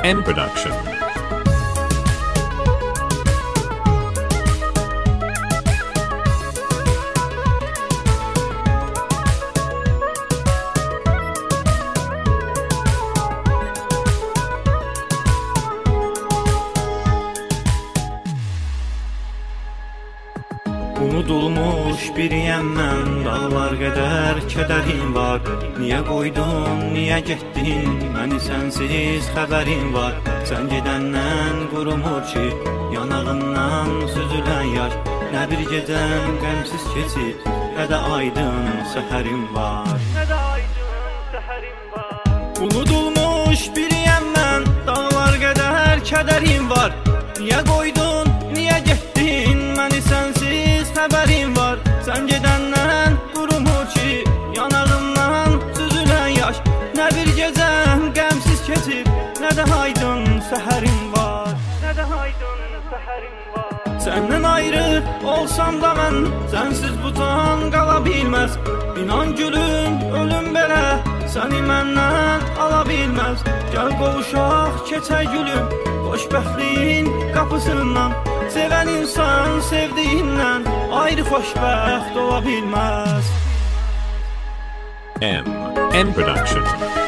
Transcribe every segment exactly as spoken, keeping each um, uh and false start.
M Production. Unudulmuş biriyəm mən, dağlar qədər kədərim var. Niyə qoydun, niyə getdin, məni sənsiz xəbərim var. Sən gedəndən qurumur ki, yanağından süzülən yaş. Nə bir gecəm qəmsiz keçib, nə də aydın səhərim var. Unudulmuş biriyəm mən, dağlar qədər kədərim var. Niyə qoydun, niyə getdin, məni sənsiz xəbərim var. Sən gedəndən qurumur ki, yanağımdan süzülən yaş. Nə bir gecəm qəmsiz keçib, nə də aydın səhərim var. Nə də aydın səhərim var. Səndən ayrı olsam da mən, sənsiz bu can qala bilməz. İnan gülüm, ölüm belə səni məndən ala bilməz. Gəl qovuşaq, keçək gülüm, xoşbəxtliyin qapısından. Sevən insan sevdiyindən ayrı xoşbəxt ola bilməz. M. M Production.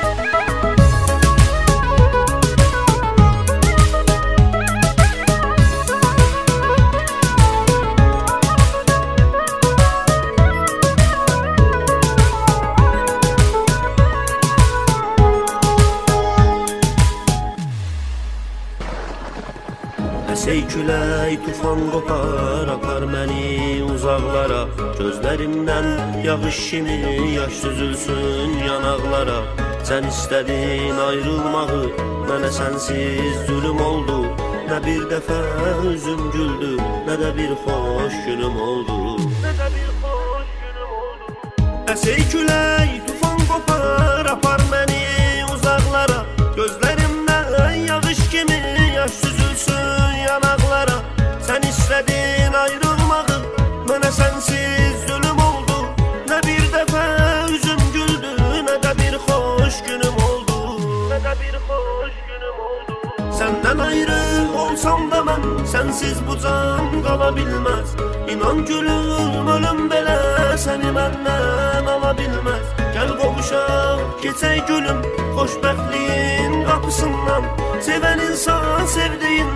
Əsey külək, tufan qopar, apar məni uzaqlara. Gözlərimdən yağış kimi yaş süzülsün yanaqlara. Sən istədin ayrılmağı, mənə sənsiz zülüm oldu. Nə bir dəfə üzüm güldü, nə də bir xoş günüm oldu. Nə də bir xoş günüm oldu. Əsey külək, tufan qopar, apar məni uzaqlara. Gözlərimdən yağış kimi yaş süzülsün yanaqlara. Sən istədin ayrılmağı, mənə sənsiz zulüm oldu. Nə bir dəfə üzüm güldü, nə də bir xoş günüm oldu. Nə də bir xoş günüm oldu. Səndən ayrı olsam da mən, sənsiz bu can qala bilməz. İnan gülüm, ölüm belə səni məndən ala bilməz. Gəl qovuşaq, keçək gülüm, xoşbəxtliyin qapısından. Sevən insan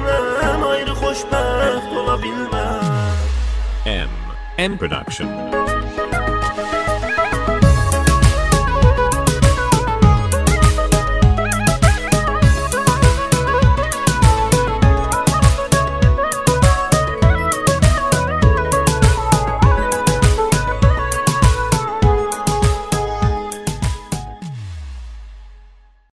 sevdiyindən ayrı xoşbəxt ola bilməz. M. M Production.